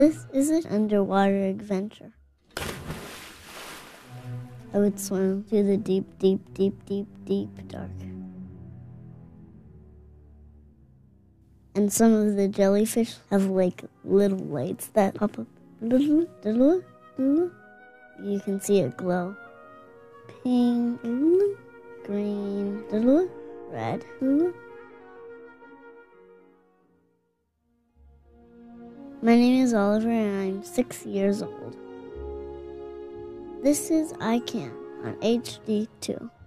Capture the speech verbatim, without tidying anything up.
This is an underwater adventure. I would swim to the deep, deep, deep, deep, deep dark. And some of the jellyfish have like little lights that pop up. You can see it glow. Pink, green, red. My name is Oliver and I'm six years old. This is I Can on H D two.